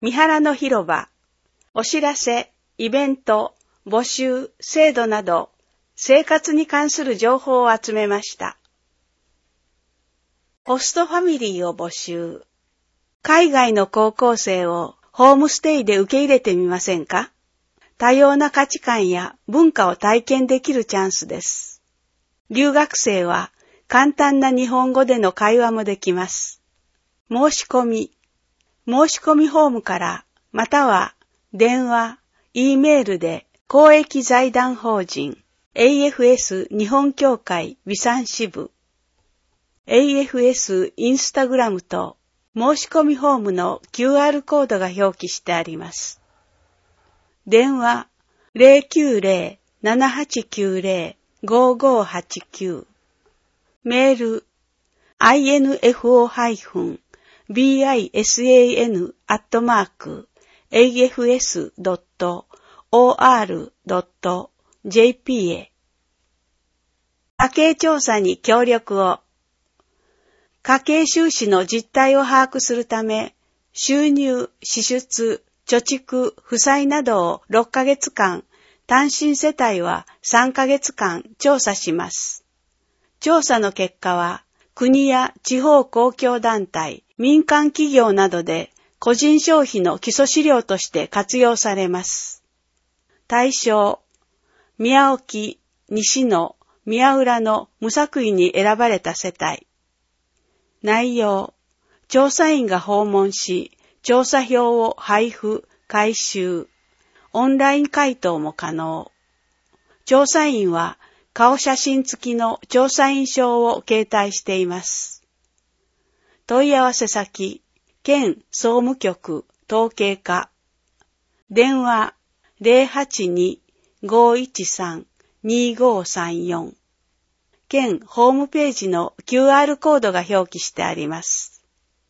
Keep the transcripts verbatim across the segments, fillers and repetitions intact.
三原の広場、お知らせ、イベント、募集、制度など、生活に関する情報を集めました。ホストファミリーを募集。海外の高校生をホームステイで受け入れてみませんか？多様な価値観や文化を体験できるチャンスです。留学生は簡単な日本語での会話もできます。申し込み。申し込みフォームからまたは電話、Eメールで公益財団法人 エーエフエス 日本協会備産支部 エーエフエス インスタグラムと申し込みフォームの キューアール コードが表記してあります。電話 ゼロきゅうゼロ ななはちきゅうゼロ ごごはちきゅう メール アイエヌエフオー ビサン アットマーク エーエフエス ドット オーアール ドット ジェーピー へ家計調査に協力を。家計収支の実態を把握するため、収入、支出、貯蓄、負債などをろっかげつかん、単身世帯はさんかげつかん調査します。調査の結果は、国や地方公共団体、民間企業などで個人消費の基礎資料として活用されます。対象、宮沖、西野、宮浦の無作為に選ばれた世帯。内容、調査員が訪問し、調査票を配布、回収。オンライン回答も可能。調査員は顔写真付きの調査員証を携帯しています。問い合わせ先、県総務局統計課。電話 ゼロはちに ごいちさん にごさんよん。県ホームページの キューアール コードが表記してあります。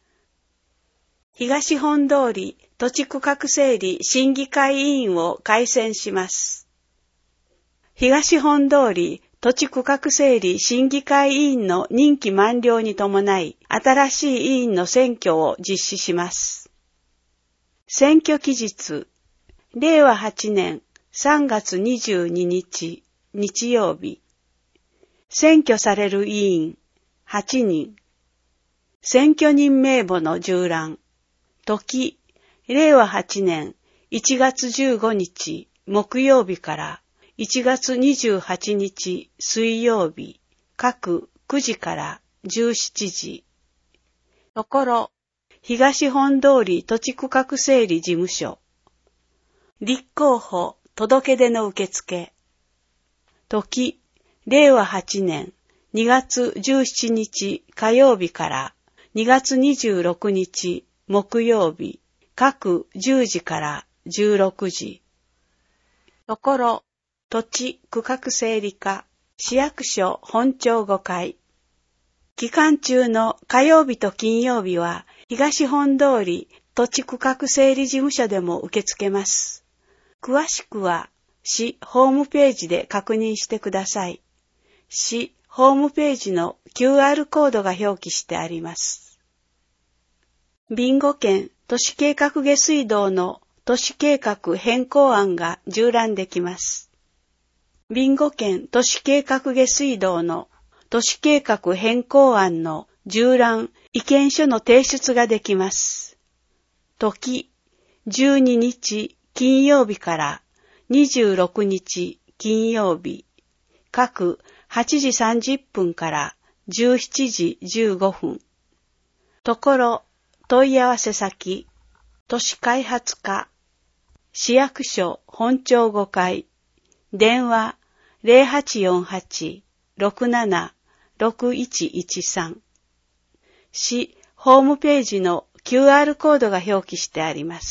東本通り土地区画整理審議会委員を改選します。東本通り土地区画整理審議会委員の任期満了に伴い、新しい委員の選挙を実施します。選挙期日、れいわはちねんさんがつにじゅうににち、日曜日。選挙される委員、はちにん。選挙人名簿の縦覧。時、れいわはちねんいちがつじゅうごにち、木曜日からいちがつにじゅうはちにち、水曜日、各くじからじゅうしちじ。ところ、東本通り土地区画整理事務所。立候補、届け出の受付。時、れいわはちねんにがつじゅうしちにち火曜日からにがつにじゅうろくにち木曜日、各じゅうじからじゅうろくじ。ところ、土地区画整理課、市役所本庁ごかい。期間中の火曜日と金曜日は、東本通り土地区画整理事務所でも受け付けます。詳しくは、市ホームページで確認してください。市ホームページの キューアール コードが表記してあります。備後県都市計画下水道の都市計画変更案が縦覧できます。備後県都市計画下水道の都市計画変更案の縦覧意見書の提出ができます。時、じゅうににち金曜日からにじゅうろくにち金曜日、各はちじさんじゅっぷんからじゅうしちじじゅうごふん。ところ、問い合わせ先、都市開発課、市役所本庁ごかい、電話 ゼロはちよんはち ろくなな ろくいちいちさん。市ホームページの キューアール コードが表記してあります。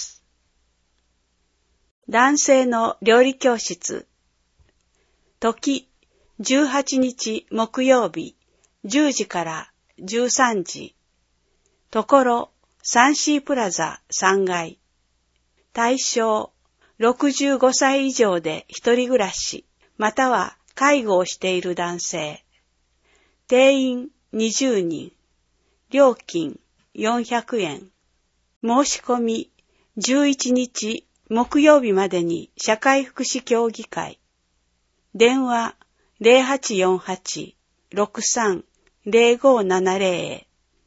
男性の料理教室。時、じゅうはちにち木曜日、じゅうじからじゅうさんじ。ところ、サンシープラザさんがい。対象、ろくじゅうごさい以上で一人暮らし、または介護をしている男性。定員にじゅうにん。料金よんひゃくえん。申し込み、 じゅういちにち木曜日までに社会福祉協議会。電話 ゼロはちよんはち ろくさん ゼロごななゼロ へ。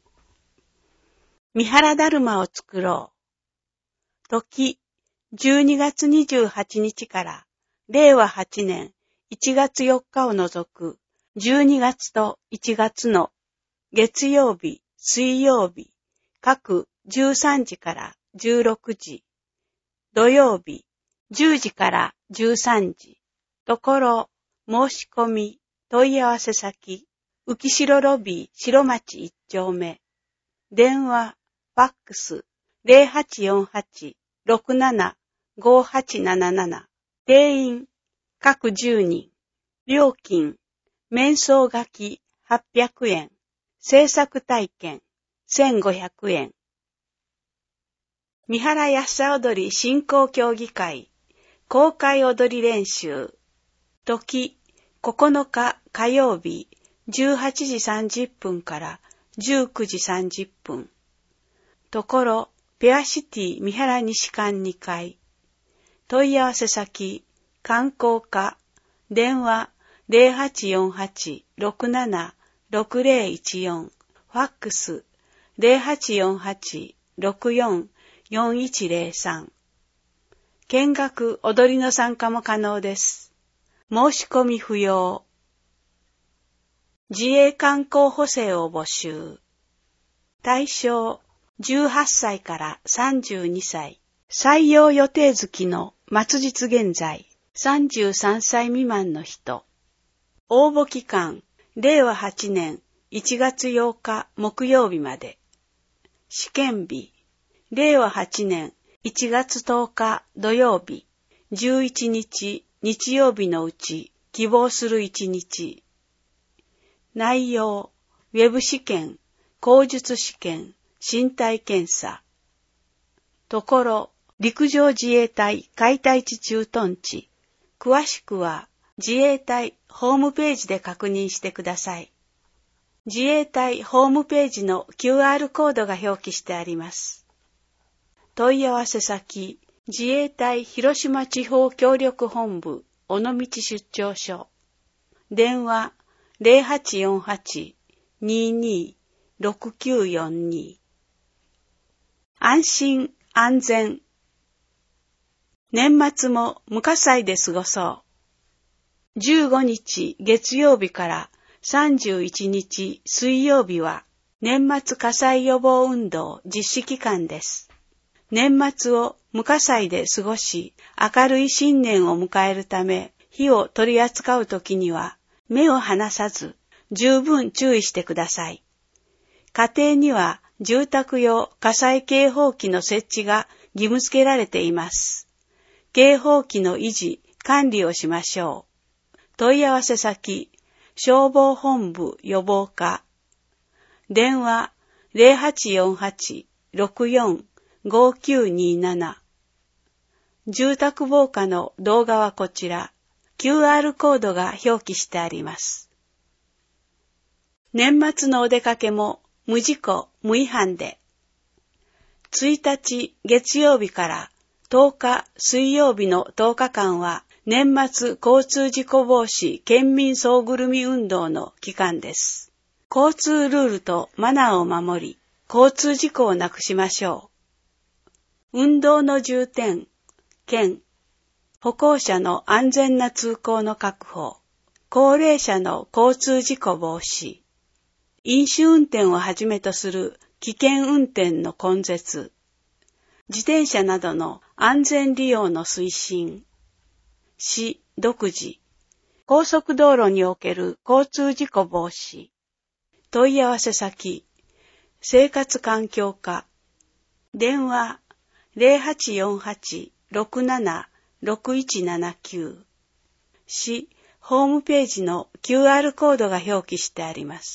三原だるまを作ろう。時、じゅうにがつにじゅうはちにちかられいわはちねんいちがつよっかを除くじゅうにがつといちがつの月曜日、水曜日、各じゅうさんじからじゅうろくじ、土曜日、じゅうじからじゅうさんじ、ところ、申し込み、問い合わせ先、浮城ロビー白町一丁目、電話、ファックス、ゼロはちよんはち ろくなな ごはちなななな、定員、各じゅうにん、料金、面相書きはっぴゃくえん、制作体験せんごひゃくえん。三原安さ踊り振興協議会公開踊り練習。時、ここのか火曜日じゅうはちじさんじゅっぷんからじゅうくじさんじゅっぷん。ところ、ペアシティ三原西館にかい。問い合わせ先、観光課、電話ゼロはちよんはち ろくなな ろくゼロいちよん、ファックスゼロはちよんはち ろくよん よんいちゼロさん。見学踊りの参加も可能です。申し込み不要。自衛官候補生を募集。対象じゅうはっさいからさんじゅうにさい。採用予定月の末日現在さんじゅうさんさい未満の人。応募期間れいわはちねんいちがつようか木曜日まで。試験日れいわはちねんいちがつとおか土曜日、じゅういちにち日曜日のうち希望するいちにち。内容、ウェブ試験、口述試験、身体検査。ところ、陸上自衛隊海対地駐屯地。詳しくは自衛隊ホームページで確認してください。自衛隊ホームページの キューアール コードが表記してあります。問い合わせ先、自衛隊広島地方協力本部尾道出張所。電話ゼロはちよんはち にーにー ろくきゅうよんに。安心安全。年末も無火災で過ごそう。じゅうごにち月曜日からさんじゅういちにち水曜日は年末火災予防運動実施期間です。年末を無火災で過ごし、明るい新年を迎えるため、火を取り扱うときには目を離さず十分注意してください。家庭には住宅用火災警報器の設置が義務付けられています。警報器の維持、管理をしましょう。問い合わせ先、消防本部予防課。電話ゼロはちよんはち ろくよん ごきゅうになな。住宅防火の動画はこちら。キューアール コードが表記してあります。年末のお出かけも無事故、無違反で。いちにち月曜日からとおか水曜日のとおかかんは年末交通事故防止県民総ぐるみ運動の期間です。交通ルールとマナーを守り、交通事故をなくしましょう。運動の重点、県、歩行者の安全な通行の確保、高齢者の交通事故防止、飲酒運転をはじめとする危険運転の根絶、自転車などの安全利用の推進、市独自、高速道路における交通事故防止、問い合わせ先、生活環境課、電話ゼロはちよんはち ろくなな ろくいちななきゅう。市ホームページの キューアール コードが表記してあります。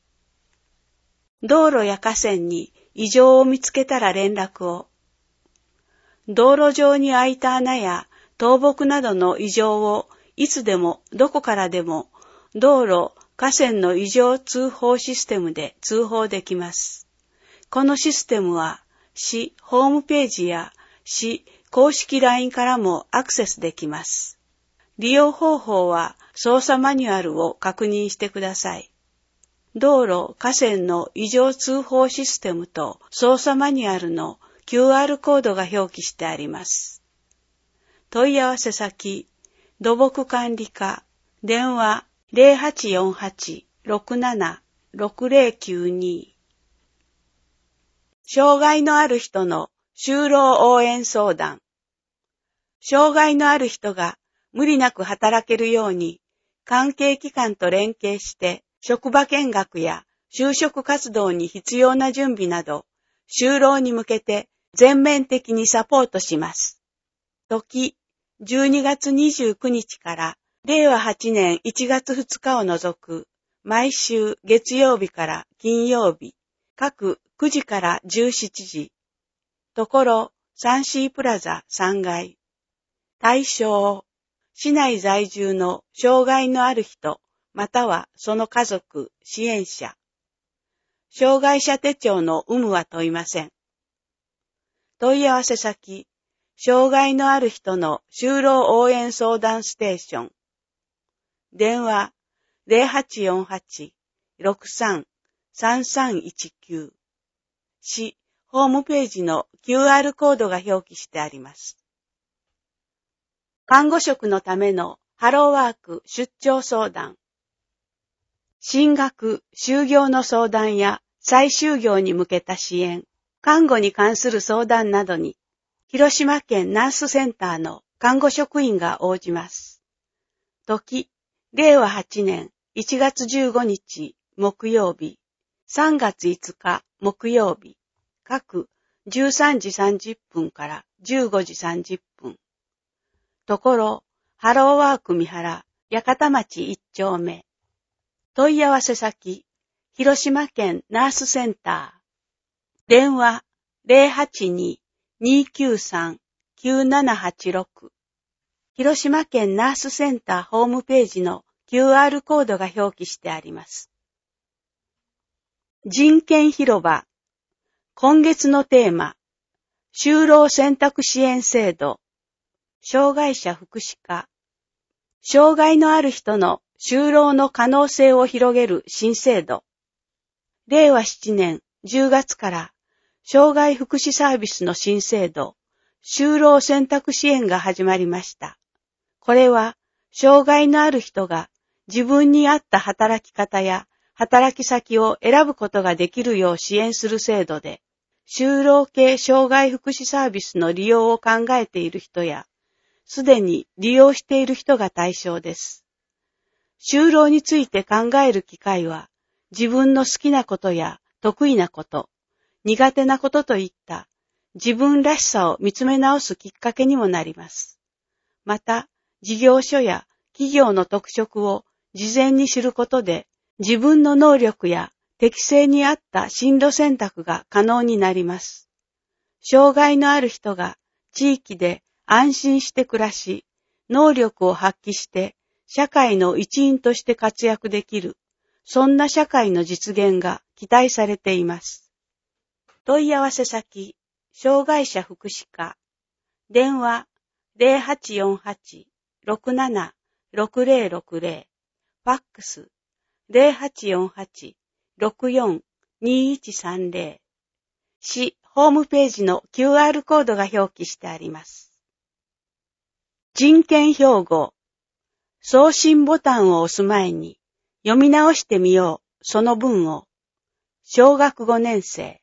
道路や河川に異常を見つけたら連絡を。道路上に開いた穴や倒木などの異常をいつでもどこからでも道路、河川の異常通報システムで通報できます。このシステムは市ホームページや市公式 ライン からもアクセスできます。利用方法は操作マニュアルを確認してください。道路・河川の異常通報システムと操作マニュアルの キューアール コードが表記してあります。問い合わせ先、土木管理課、電話 ゼロはちよんはち ろくなな ろくゼロきゅうに。障害のある人の就労応援相談。障害のある人が無理なく働けるように、関係機関と連携して職場見学や就職活動に必要な準備など、就労に向けて全面的にサポートします。時、じゅうにがつにじゅうくにちかられいわはちねんいちがつふつかを除く毎週月曜日から金曜日、各くじからじゅうしちじ、ところ サンシー プラザさんがい。対象、市内在住の障害のある人、またはその家族、支援者。障害者手帳の有無は問いません。問い合わせ先、障害のある人の就労応援相談ステーション。電話ゼロはちよんはち ろくさん さんさんいちきゅう。市ホームページの キューアール コードが表記してあります。看護職のためのハローワーク出張相談。進学、就業の相談や再就業に向けた支援、看護に関する相談などに、広島県ナースセンターの看護職員が応じます。時、れいわはちねんいちがつじゅうごにち木曜日、さんがついつか木曜日、各じゅうさんじさんじゅっぷんからじゅうごじさんじゅっぷん。ところ、ハローワーク三原、八幡町一丁目。問い合わせ先、広島県ナースセンター。電話、ゼロはちに にきゅうさん きゅうななはちろく。広島県ナースセンターホームページの キューアール コードが表記してあります。人権広場。今月のテーマ、就労選択支援制度。障害者福祉課。障害のある人の就労の可能性を広げる新制度。れいわななねんじゅうがつから障害福祉サービスの新制度、就労選択支援が始まりました。これは、障害のある人が自分に合った働き方や働き先を選ぶことができるよう支援する制度で、就労系障害福祉サービスの利用を考えている人や、すでに利用している人が対象です。就労について考える機会は、自分の好きなことや得意なこと、苦手なことといった自分らしさを見つめ直すきっかけにもなります。また、事業所や企業の特色を事前に知ることで、自分の能力や適性に合った進路選択が可能になります。障害のある人が地域で安心して暮らし、能力を発揮して社会の一員として活躍できる、そんな社会の実現が期待されています。問い合わせ先、障害者福祉課。電話、ゼロはちよんはち ろくなな ろくゼロろくゼロ。ファックス、ゼロはちよんはち ろくよん にいちさんゼロ。市ホームページの キューアール コードが表記してあります。人権標語。送信ボタンを押す前に読み直してみよう、その文を。小学ごねん生。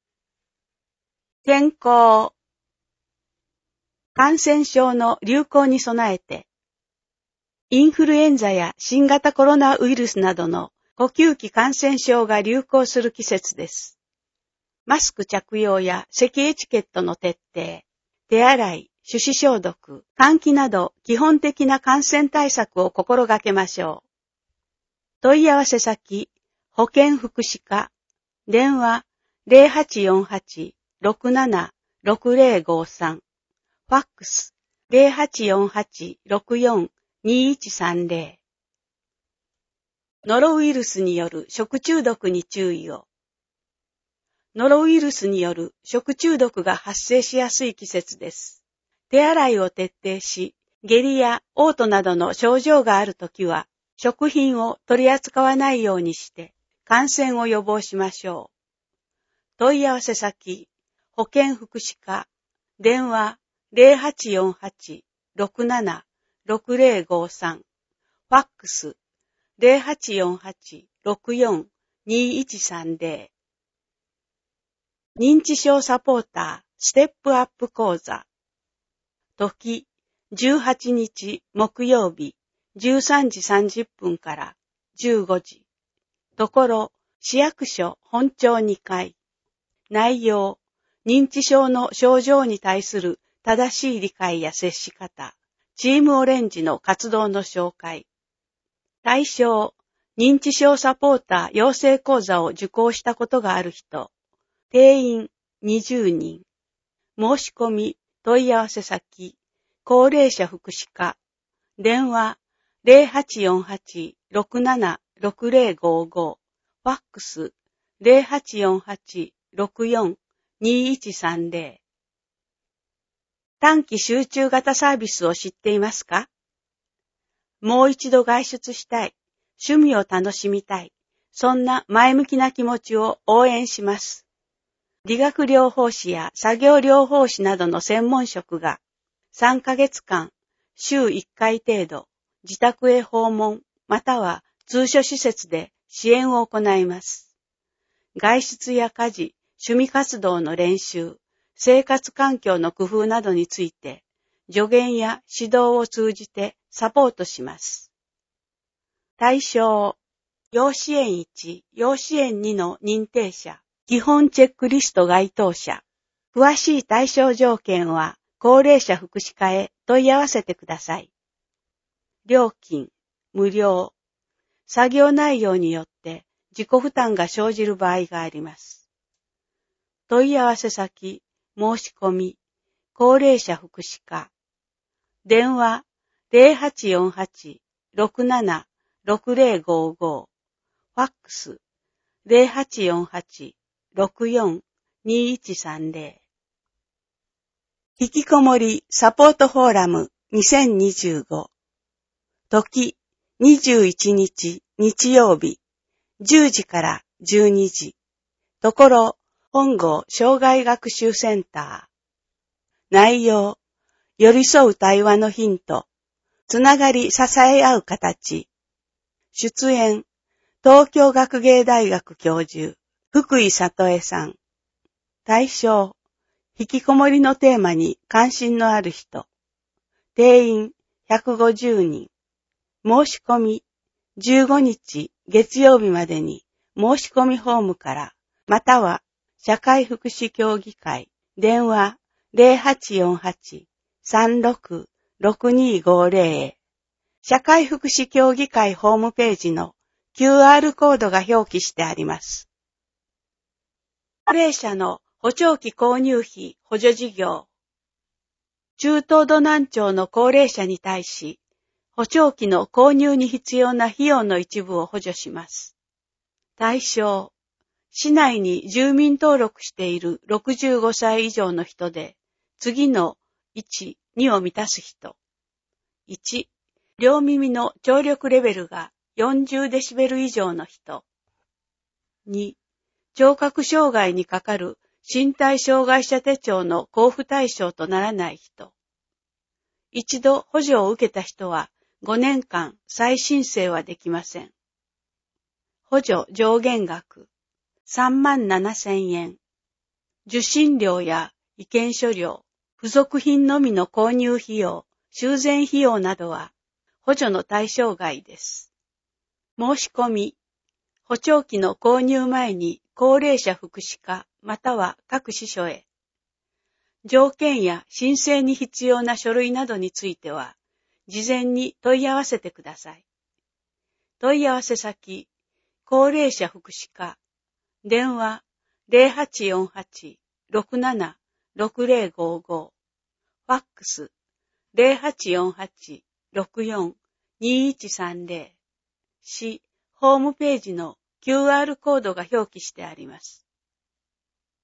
健康。感染症の流行に備えて、インフルエンザや新型コロナウイルスなどの呼吸器感染症が流行する季節です。マスク着用や咳エチケットの徹底、手洗い、手指消毒、換気など基本的な感染対策を心がけましょう。問い合わせ先、保健福祉課。電話、ゼロはちよんはち ろくなな ろくゼロごさん。ファックス、ゼロはちよんはち ろくよん にいちさんゼロ。ノロウイルスによる食中毒に注意を。 ノロウイルスによる食中毒が発生しやすい季節です。手洗いを徹底し、下痢や嘔吐などの症状があるときは、食品を取り扱わないようにして、感染を予防しましょう。問い合わせ先、保健福祉課、電話 ゼロはちよんはち ろくなな ろくゼロごさん、ファックス ゼロはちよんはち ろくよん にいちさんゼロ。認知症サポーターステップアップ講座。時、じゅうはちにち木曜日じゅうさんじさんじゅっぷんからじゅうごじ。ところ、市役所本庁にかい。内容、認知症の症状に対する正しい理解や接し方、チームオレンジの活動の紹介。対象、認知症サポーター養成講座を受講したことがある人。定員にじゅうにん。申し込み、問い合わせ先、高齢者福祉課。電話 ゼロはちよんはち ろくなな ろくゼロごご。ファックス ゼロはちよんはち ろくよん にいちさんゼロ。短期集中型サービスを知っていますか？もう一度外出したい、趣味を楽しみたい、そんな前向きな気持ちを応援します。理学療法士や作業療法士などの専門職がさんかげつかん、週いっかい程度、自宅へ訪問または通所施設で支援を行います。外出や家事、趣味活動の練習、生活環境の工夫などについて、助言や指導を通じてサポートします。対象、要支援いち、要支援にの認定者、基本チェックリスト該当者。詳しい対象条件は、高齢者福祉課へ問い合わせてください。料金、無料。作業内容によって自己負担が生じる場合があります。問い合わせ先、申し込み、高齢者福祉課。電話 ゼロはちよんはち ろくなな ろくゼロごご。ファックス ゼロはちよんはち ろくよん にいちさんゼロ。引きこもりサポートフォーラムにせんにじゅうご。時にじゅういちにち日曜日じゅうじからじゅうにじ。ところ本郷障害学習センター。内容、寄り添う対話のヒント、つながり支え合う形。出演、東京学芸大学教授、福井里江さん。対象、引きこもりのテーマに関心のある人。定員ひゃくごじゅうにん。申し込み、じゅうごにち月曜日までに申し込みフォームから、または社会福祉協議会、電話ゼロはちよんはち さんろく ろくにごゼロへ。社会福祉協議会ホームページの キューアール コードが表記してあります。高齢者の補聴器購入費補助事業。中東土南町の高齢者に対し、補聴器の購入に必要な費用の一部を補助します。対象、市内に住民登録しているろくじゅうごさい以上の人で、次のいち、にを満たす人。いち、両耳の聴力レベルがよんじゅうデシベル以上の人。に、聴覚障害にかかる身体障害者手帳の交付対象とならない人。一度補助を受けた人はごねんかん再申請はできません。補助上限額さんまんななせんえん。受信料や意見書料、付属品のみの購入費用、修繕費用などは補助の対象外です。申し込み、補聴器の購入前に高齢者福祉課または各支所へ。条件や申請に必要な書類などについては、事前に問い合わせてください。問い合わせ先、高齢者福祉課、電話ゼロはちよんはち ろくなな ろくゼロごご、ファックスゼロはちよんはち ろくよん にいちさんゼロ、市ホームページの キューアール コードが表記してあります。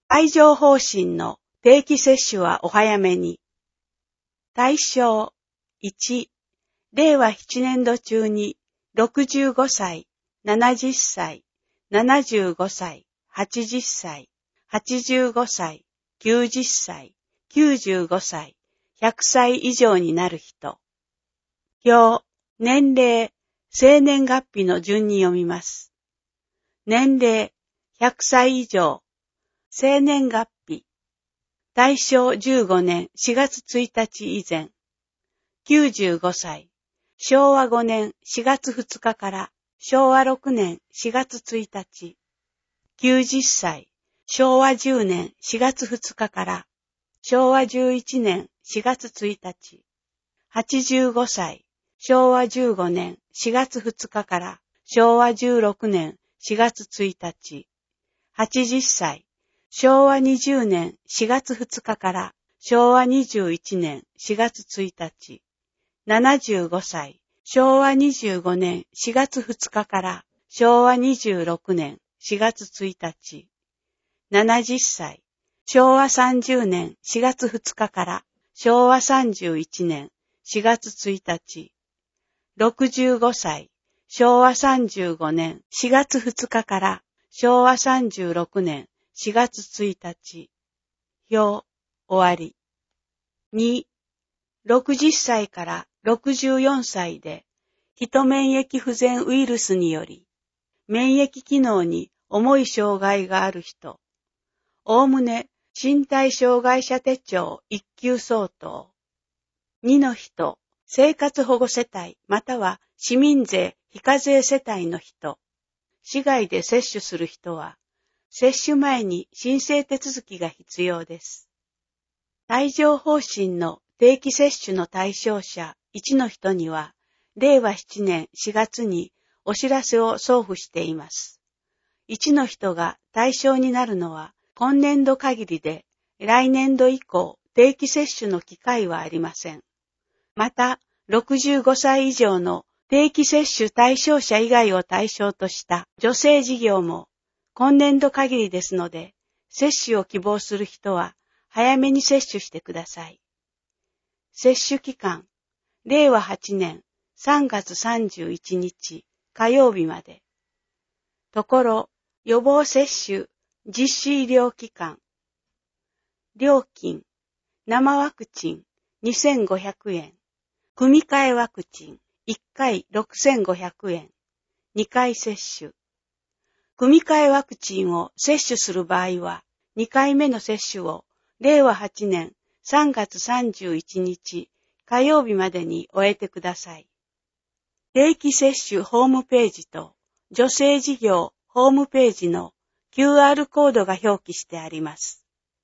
帯状疱疹の定期接種はお早めに。対象いち、れいわななねん度中にろくじゅうごさい、ななじゅっさい、ななじゅうごさい、はちじゅっさい、はちじゅうごさい、きゅうじゅっさい、きゅうじゅうごさい、ひゃくさい以上になる人。表、年齢、生年月日の順に読みます。年齢、ひゃくさい以上、生年月日、大正じゅうごねんしがつついたち以前、きゅうじゅうごさい、しょうわごねんしがつふつかからしょうわろくねんしがつついたち、きゅうじゅっさい、しょうわじゅうねんしがつふつかからしょうわじゅういちねんしがつついたち、はちじゅうごさい、しょうわじゅうごねんしがつふつかからしょうわじゅうろくねんしがつついたち、はちじゅっさい、しょうわにじゅうねんしがつふつかからしょうわにじゅういちねんしがつついたち、ななじゅうごさい、しょうわにじゅうごねんしがつふつかからしょうわにじゅうろくねんしがつついたち、ななじゅっさい、しょうわさんじゅうねんしがつふつかからしょうわさんじゅういちねんしがつついたち、ろくじゅうごさい、しょうわさんじゅうごねんしがつふつかからしょうわさんじゅうろくねんしがつついたち。表、終わり。に、ろくじゅっさいからろくじゅうよんさいで、ヒト免疫不全ウイルスにより、免疫機能に重い障害がある人、おおむね身体障害者手帳いっきゅう相当。にの人、生活保護世帯または市民税非課税世帯の人、市外で接種する人は、接種前に申請手続きが必要です。帯状疱疹の定期接種の対象者いちの人には、れいわななねんしがつにお知らせを送付しています。いちの人が対象になるのは今年度限りで、来年度以降定期接種の機会はありません。また、ろくじゅうごさい以上の定期接種対象者以外を対象とした助成事業も今年度限りですので、接種を希望する人は早めに接種してください。接種期間、れいわはちねんさんがつさんじゅういちにち火曜日まで。ところ、予防接種実施医療機関。料金、生ワクチンにせんごひゃくえん。組み換えワクチンいっかいろくせんごひゃくえん。にかい接種。組み換えワクチンを接種する場合は、にかいめの接種をれいわはちねんさんがつさんじゅういちにち火曜日までに終えてください。定期接種ホームページと助成事業ホームページの キューアール コードが表記してあります。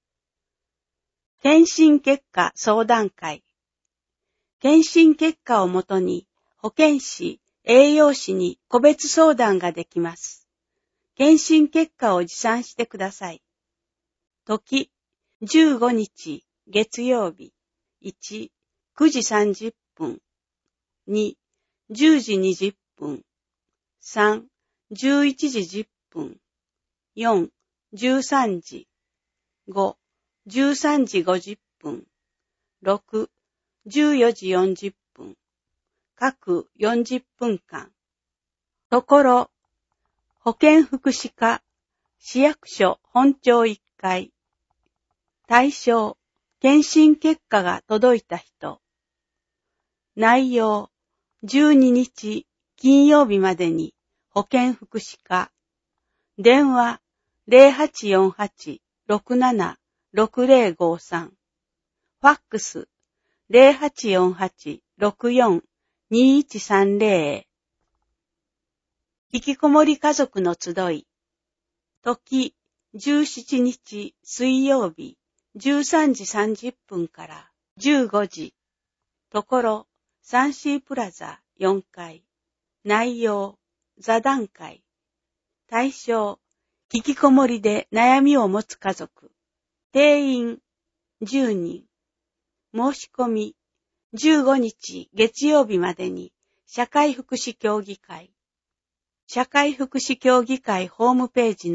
検診結果相談会。検診結果をもとに保健師、栄養士に個別相談ができます。検診結果を持参してください。時、じゅうごにち月曜日。いち、くじさんじゅっぷん。に、じゅうじにじゅっぷん。さん、じゅういちじじゅっぷん。よん、じゅうさんじ。ご、じゅうさんじごじゅっぷん。ろく、じゅうよじよんじゅっぷん。各よんじゅっぷんかん。ところ、保健福祉課、市役所本庁いっかい。対象、検診結果が届いた人。内容、じゅうににち金曜日までに保健福祉課。電話、ゼロはちよんはち ろくなな ろくゼロごさん。ファックス、ゼロはちよんはち ろくよん にいちさんゼロ。引きこもり家族の集い。時、じゅうしちにち水曜日、じゅうさんじさんじゅっぷんからじゅうごじ。ところ、サンシープラザよんかい。内容、座談会。対象、引きこもりで悩みを持つ家族。定員、じゅうにん。申し込み、じゅうごにち月曜日までに社会福祉協議会。社会福祉協議会ホームページの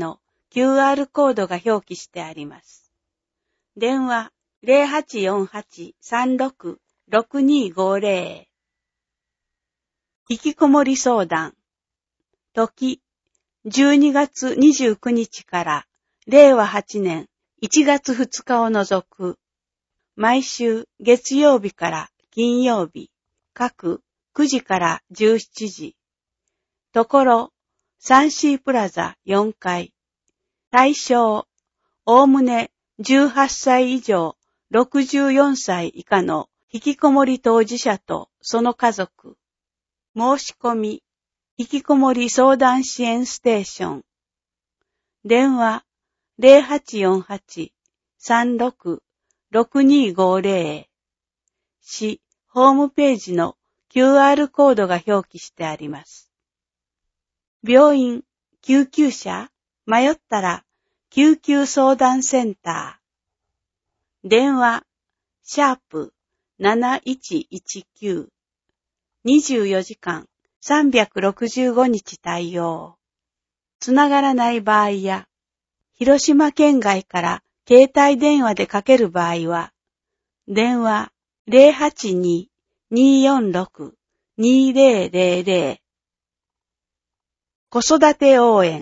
キューアール コードが表記してあります。電話 ゼロはちよんはち さんろく ろくにごゼロ。引きこもり相談。時、じゅうにがつにじゅうくにちかられいわはちねんいちがつふつかを除く。毎週月曜日から金曜日、各くじからじゅうしちじ。ところ、サンシープラザよんかい。対象、おおむねじゅうはっさい以上ろくじゅうよんさい以下の引きこもり当事者とその家族。申し込み、引きこもり相談支援ステーション。電話 ゼロはちよんはち さんろく ろくにごゼロ。市ホームページの キューアール コードが表記してあります。病院、救急車、迷ったら救急相談センター。電話、シャープなないちいちきゅう。にじゅうよじかんさんびゃくろくじゅうごにち対応。つながらない場合や、広島県外から携帯電話でかける場合は、電話 ゼロはちに にーよんろく にーぜろぜろぜろ。子育て応援。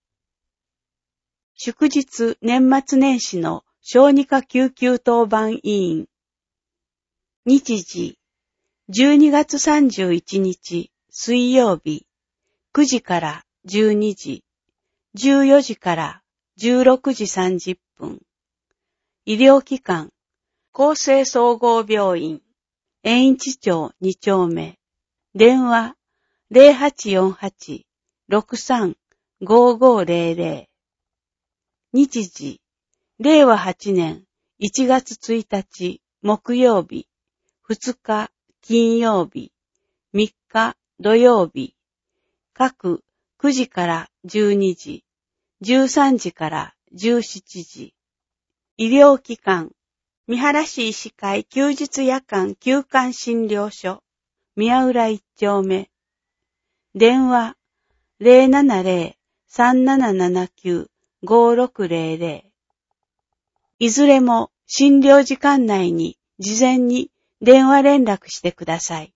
祝日年末年始の小児科救急当番委員。日時、じゅうにがつさんじゅういちにち水曜日、くじからじゅうにじ、じゅうよじからじゅうろくじさんじゅっぷん。医療機関、厚生総合病院、延一町にちょうめ。電話、ゼロはちよんはち ろくさん ごごゼロゼロ。日時、れいわはちねんいちがつついたち木曜日、ふつか金曜日、みっか土曜日、各くじからじゅうにじ、じゅうさんじからじゅうしちじ。医療機関、三原市医師会休日夜間休館診療所、宮浦一丁目。電話、ゼロななゼロ さんななななきゅう ごろくゼロゼロ。いずれも診療時間内に事前に電話連絡してください。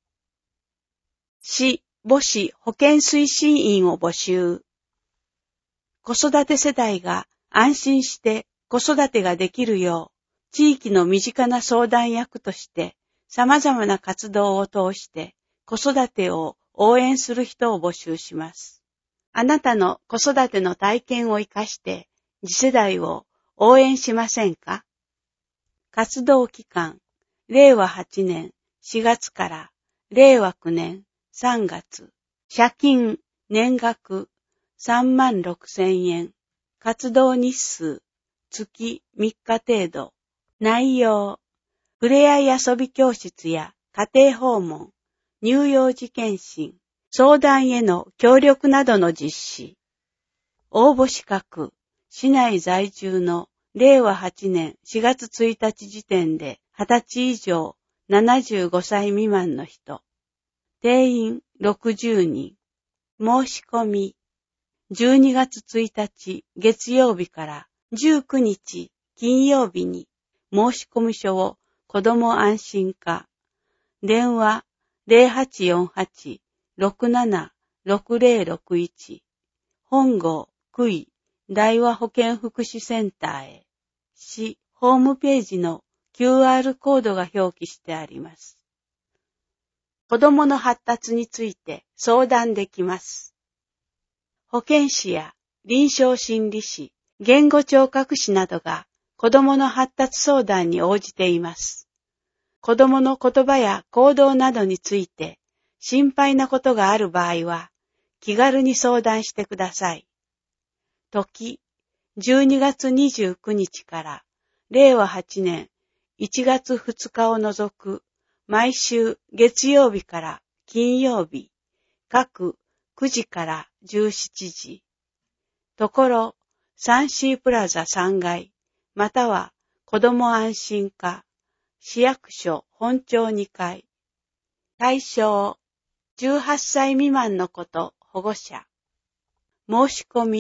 市母子保健推進員を募集。子育て世代が安心して子育てができるよう、地域の身近な相談役として様々な活動を通して子育てを応援する人を募集します。あなたの子育ての体験を生かして次世代を応援しませんか？活動期間、れいわはちねんしがつかられいわきゅうねんさんがつ。謝金、年額さんまんろくせんえん。活動日数、月みっか程度。内容、ふれあい遊び教室や家庭訪問、乳幼児検診、相談への協力などの実施。応募資格、市内在住のれいわはちねんしがつついたち時点ではたち以上ななじゅうごさい未満の人。定員ろくじゅうにん。申し込み。じゅうにがつついたち月曜日からじゅうくにち金曜日に申し込み書を子ども安心課。電話ゼロはちよんはち ろくなな ろくゼロろくいち。本郷区医大和保健福祉センターへ。市ホームページの キューアール コードが表記してあります。子どもの発達について相談できます。保健師や臨床心理士、言語聴覚士などが子どもの発達相談に応じています。子どもの言葉や行動などについて心配なことがある場合は気軽に相談してください。時、じゅうにがつにじゅうくにちかられいわはちねんいちがつふつかを除く毎週月曜日から金曜日、各くじからじゅうしちじ。ところ、サンシープラザさんがい、または子ども安心課、市役所本町にかい。対象、じゅうはっさい未満の子と保護者。申し込み、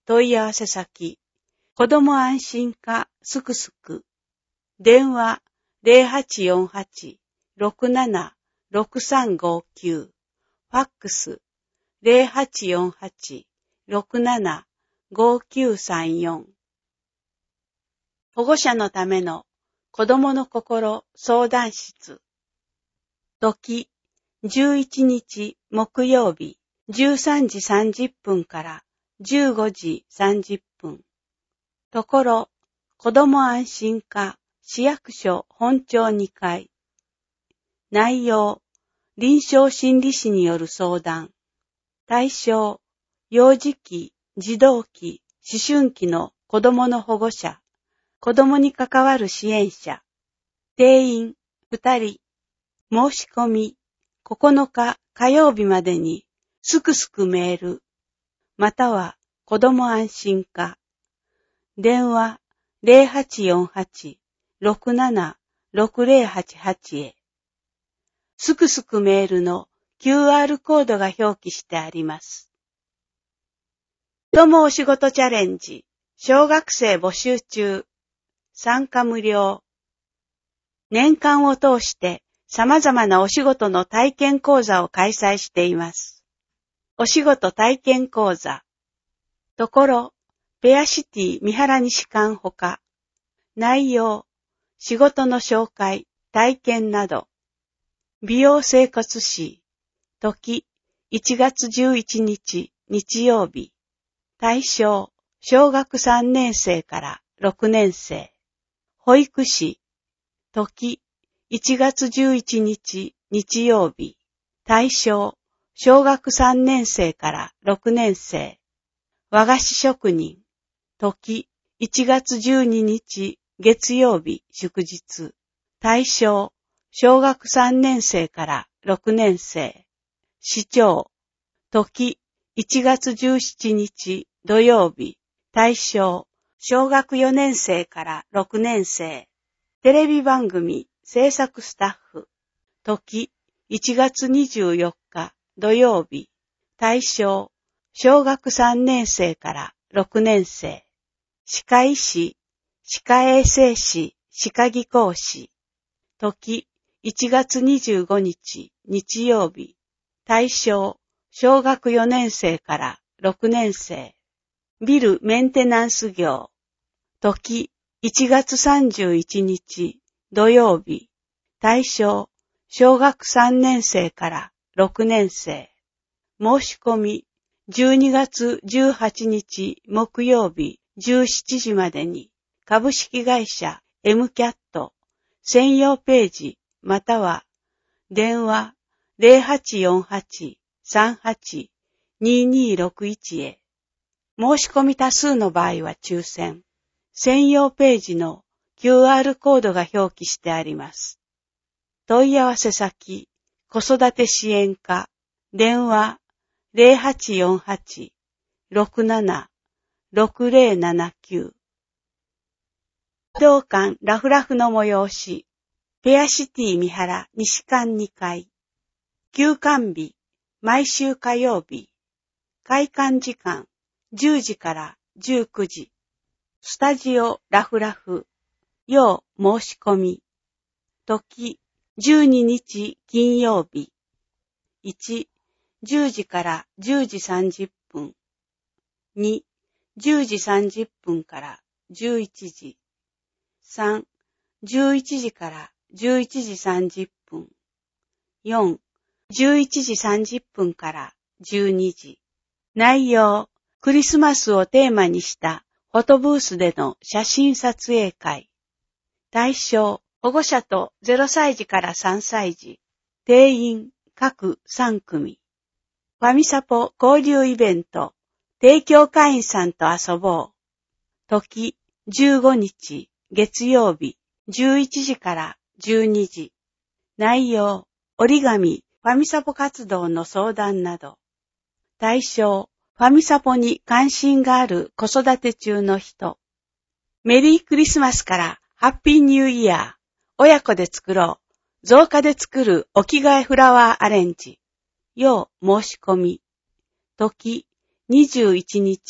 問い合わせ先、子ども安心課すくすく、電話 ゼロはちよんはち ろくなな ろくさんごきゅう、ファックス ゼロはちよんはち ろくなな ごきゅうさんよん。保護者のための子どもの心相談室。時、じゅういちにち木曜日じゅうさんじさんじゅっぷんからじゅうごじさんじゅっぷん。ところ、子ども安心課市役所本庁にかい。内容、臨床心理士による相談。対象、幼児期、児童期、思春期の子どもの保護者、子どもに関わる支援者。定員、ふたり。申し込み、ここのか火曜日までに、すくすくメール、または子ども安心課。電話ゼロはちよんはち ろくなな ろくゼロはちはちへ。すくすくメールの キューアール コードが表記してあります。子どもお仕事チャレンジ、小学生募集中、参加無料。年間を通して様々なお仕事の体験講座を開催しています。お仕事体験講座。ところ、ペアシティ三原西館ほか。内容、仕事の紹介、体験など。美容生活誌。時、いちがつじゅういちにち日曜日。対象、小学さんねん生からろくねん生。保育士。時、いちがつじゅういちにち日曜日。対象、小学さんねん生からろくねん生。和菓子職人。時、いちがつじゅうににち月曜日祝日。対象、小学さんねん生からろくねん生。市長。時、いちがつじゅうしちにち土曜日。対象、小学よねん生からろくねん生。テレビ番組制作スタッフ。時、いちがつにじゅうよっか土曜日。対象、小学さんねん生からろくねん生。歯科医師、歯科衛生士、歯科技工士。時、いちがつにじゅうごにち日曜日。対象、小学よねん生からろくねん生。ビルメンテナンス業。時、いちがつさんじゅういちにち土曜日。対象、小学さんねん生からろくねん生。申し込み、じゅうにがつじゅうはちにち木曜日じゅうしちじまでに株式会社 エムキャット 専用ページまたは電話 ゼロはちよんはち さんはち ににろくいち へ。申し込み多数の場合は抽選。専用ページの キューアール コードが表記してあります。問い合わせ先、子育て支援課、電話ゼロはちよんはち ろくなな ろくゼロななきゅう。児童館ラフラフの催し、ペアシティ三原西館にかい。休館日、毎週火曜日。開館時間、じゅうじからじゅうくじ。スタジオラフラフ。要申し込み。時、じゅうににち金曜日。いち、じゅうじからじゅうじさんじゅっぷん。に、じゅうじさんじゅっぷんからじゅういちじ。さん、じゅういちじからじゅういちじさんじゅっぷん。よん、じゅういちじさんじゅっぷんからじゅうにじ。内容、クリスマスをテーマにしたフォトブースでの写真撮影会。対象、保護者とゼロさいじからさんさいじ。定員、各さんくみ。ファミサポ交流イベント、提供会員さんと遊ぼう。時、じゅうごにち月曜日、じゅういちじからじゅうにじ。内容、折り紙、ファミサポ活動の相談など。対象、ファミサポに関心がある子育て中の人。メリークリスマスからハッピーニューイヤー。親子で作ろう。造花で作るお着替えフラワーアレンジ。要申し込み。時、にじゅういちにち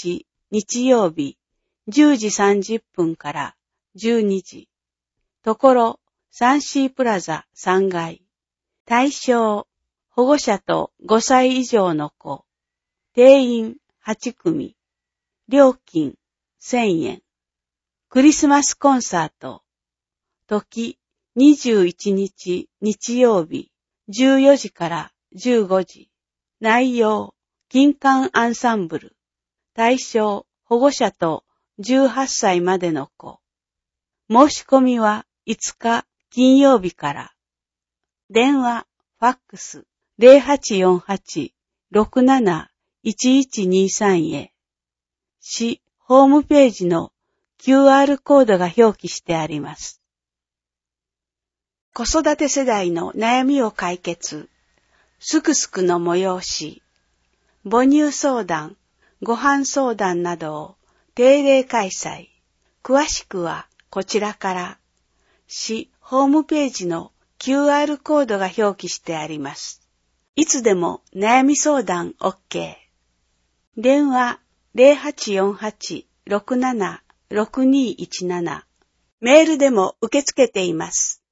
日曜日じゅうじさんじゅっぷんからじゅうにじ。ところサンシープラザさんがい。対象保護者とごさい以上の子。定員はちくみ。料金せんえん。クリスマスコンサート。時にじゅういちにち日曜日じゅうよじからじゅうごじ。内容金管アンサンブル。対象保護者とじゅうはっさいまでの子。申し込みはいつか金曜日から。電話、ファックス ゼロはちよんはち ろくなないちいちにさん へ。市ホームページの キューアール コードが表記してあります。子育て世代の悩みを解決。すくすくの催し。母乳相談、ご飯相談などを定例開催。詳しくはこちらから。市ホームページの キューアール コードが表記してあります。いつでも悩み相談 OK。電話ゼロはちよんはち ろくなな ろくにいちなな。メールでも受け付けています。